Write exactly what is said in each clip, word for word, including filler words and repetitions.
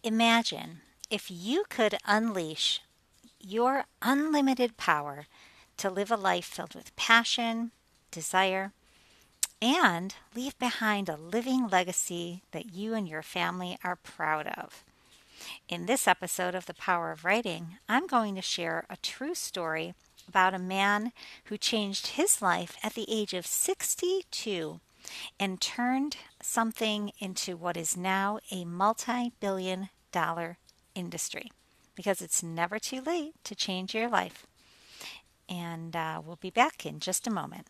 Imagine if you could unleash your unlimited power to live a life filled with passion, desire, and leave behind a living legacy that you and your family are proud of. In this episode of The Power of Writing, I'm going to share a true story about a man who changed his life at the age of sixty-two and turned something into what is now a multi billion dollar industry. Because it's never too late to change your life. And uh, we'll be back in just a moment.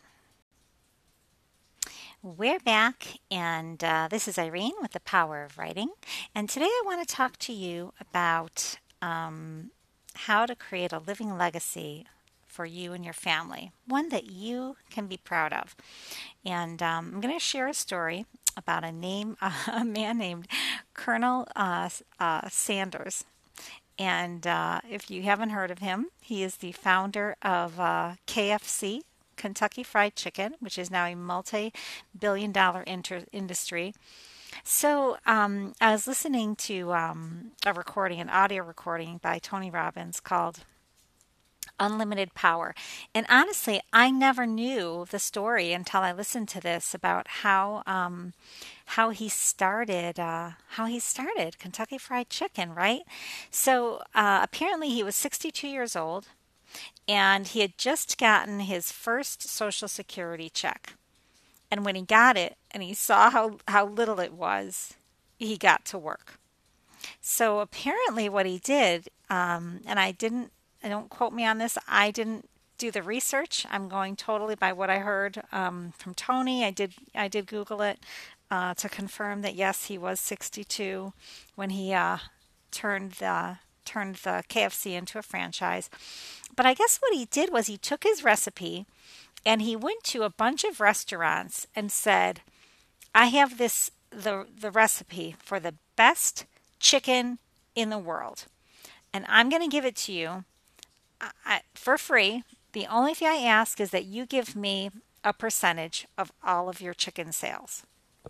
We're back, and uh, this is Irene with The Power of Writing. And today I want to talk to you about um, how to create a living legacy for you and your family, one that you can be proud of. And um, I'm going to share a story about a name, uh, a man named Colonel uh, uh, Sanders. And uh, if you haven't heard of him, he is the founder of uh, K F C, Kentucky Fried Chicken, which is now a multi-billion dollar inter- industry. So um, I was listening to um, a recording, an audio recording by Tony Robbins called Unlimited Power. And honestly, I never knew the story until I listened to this about how um, how he started uh, how he started Kentucky Fried Chicken, right? So uh, apparently he was sixty-two years old, and he had just gotten his first Social Security check. And when he got it and he saw how, how little it was, he got to work. So apparently what he did, um, and I didn't, I don't quote me on this, I didn't do the research. I'm going totally by what I heard um, from Tony. I did I did Google it uh, to confirm that yes, he was sixty-two when he uh, turned the turned the K F C into a franchise. But I guess what he did was he took his recipe and he went to a bunch of restaurants and said, "I have this the the recipe for the best chicken in the world, and I'm going to give it to you I, for free. The only thing I ask is that you give me a percentage of all of your chicken sales."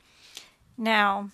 Now,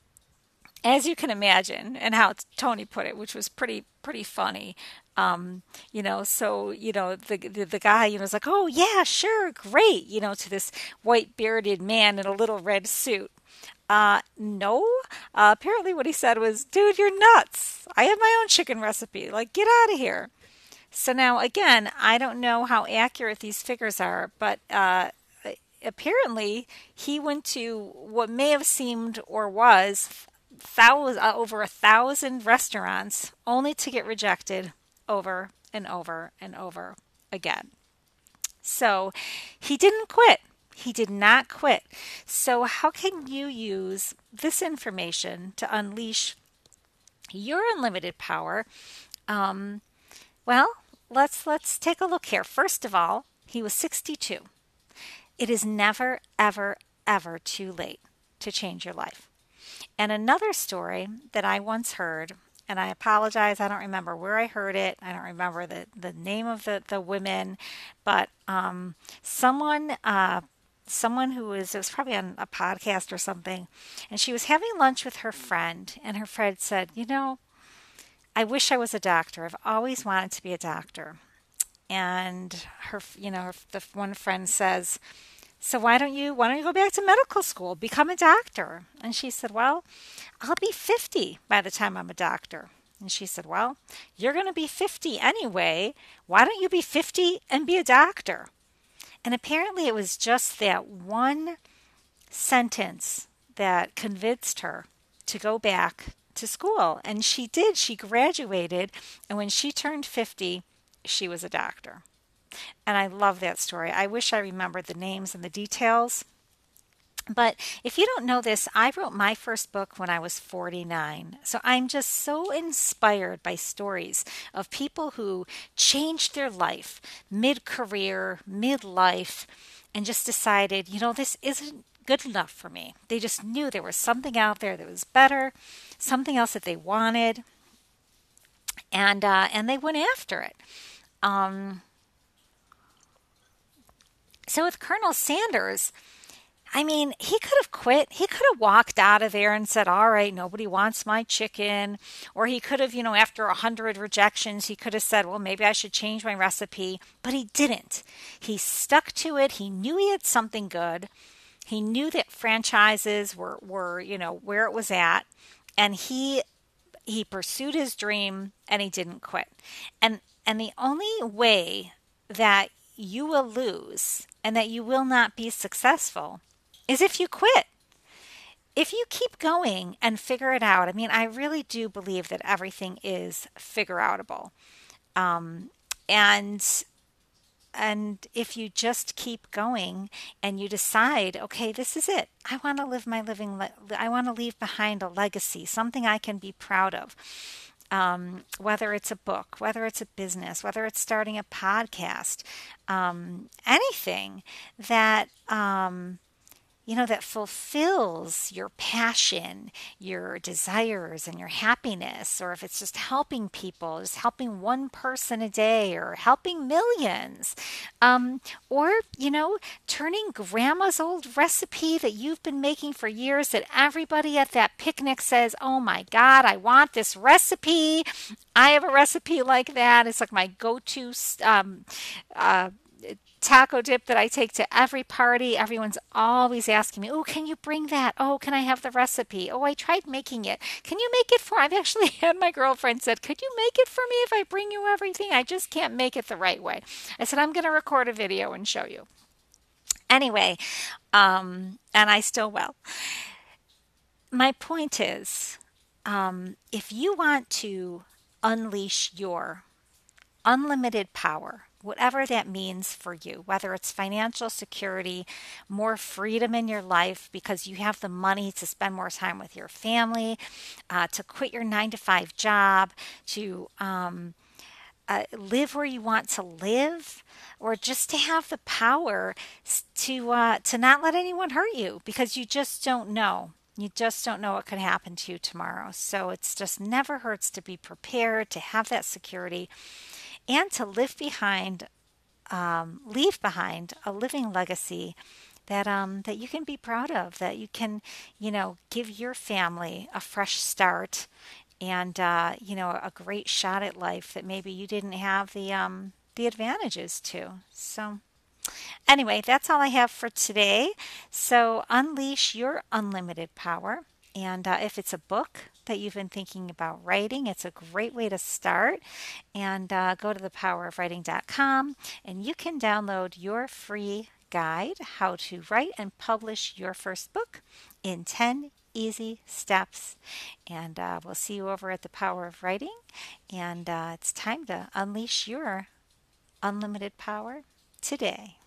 as you can imagine, and how Tony put it, which was pretty pretty funny, um, you know, so you know the, the the guy, you know, was like, "Oh yeah, sure, great," you know, to this white bearded man in a little red suit. Uh, no. Uh, apparently, what he said was, "Dude, you're nuts. I have my own chicken recipe. Like, get out of here." So now, again, I don't know how accurate these figures are, but uh, apparently he went to what may have seemed or was thousand, uh, over a thousand restaurants only to get rejected over and over and over again. So he didn't quit. He did not quit. So how can you use this information to unleash your unlimited power? Um, well, let's let's take a look here. First of all, he was sixty-two. It is never, ever, ever too late to change your life. And another story that I once heard, and I apologize, I don't remember where I heard it. I don't remember the, the name of the, the women, but um, someone uh, someone who was, it was probably on a podcast or something, and she was having lunch with her friend, and her friend said, "You know, I wish I was a doctor. I've always wanted to be a doctor." And her, you know, her, the one friend says, "So why don't you, why don't you go back to medical school, become a doctor?" And she said, "Well, I'll be fifty by the time I'm a doctor." And she said, "Well, you're going to be fifty anyway. Why don't you be fifty and be a doctor?" And apparently it was just that one sentence that convinced her to go back to school. And she did. She graduated. And when she turned fifty, she was a doctor. And I love that story. I wish I remembered the names and the details. But if you don't know this, I wrote my first book when I was forty-nine. So I'm just so inspired by stories of people who changed their life mid-career, mid-life, and just decided, you know, this isn't good enough for me. They just knew there was something out there that was better, something else that they wanted, and uh, and they went after it. Um, so with Colonel Sanders, I mean, he could have quit. He could have walked out of there and said, all right, nobody wants my chicken. Or he could have, you know, after a hundred rejections, he could have said, well, maybe I should change my recipe. But he didn't. He stuck to it. He knew he had something good. He knew that franchises were, were, you know, where it was at. And he he pursued his dream and he didn't quit. And and the only way that you will lose and that you will not be successful is if you quit. If you keep going and figure it out, I mean, I really do believe that everything is figure outable. Um, and and if you just keep going and you decide, okay, this is it. I want to live my living. Le- I want to leave behind a legacy, something I can be proud of. Um, whether it's a book, whether it's a business, whether it's starting a podcast, um, anything that um, you know, that fulfills your passion, your desires, and your happiness, or if it's just helping people, just helping one person a day, or helping millions, um, or, you know, turning grandma's old recipe that you've been making for years that everybody at that picnic says, oh my God, I want this recipe. I have a recipe like that. It's like my go to um, uh, taco dip that I take to every party. Everyone's always asking me, oh, can you bring that? Oh, can I have the recipe? Oh, I tried making it. Can you make it for? I've actually had my girlfriend said, could you make it for me if I bring you everything? I just can't make it the right way. I said, I'm going to record a video and show you. Anyway, um, and I still will. My point is, um, if you want to unleash your unlimited power, whatever that means for you, whether it's financial security, more freedom in your life because you have the money to spend more time with your family, uh, to quit your nine to five job, to um, uh, live where you want to live, or just to have the power to uh, to not let anyone hurt you because you just don't know. You just don't know what could happen to you tomorrow. So it's just never hurts to be prepared, to have that security, and to live behind, um, leave behind a living legacy that um, that you can be proud of, that you can, you know, give your family a fresh start, and uh, you know, a great shot at life that maybe you didn't have the um, the advantages to. So. Anyway, that's all I have for today. So unleash your unlimited power. And uh, if it's a book that you've been thinking about writing, it's a great way to start. And uh, go to the power of writing dot com and you can download your free guide, How to Write and Publish Your First Book in ten Easy Steps. And uh, we'll see you over at the Power of Writing. And uh, it's time to unleash your unlimited power today.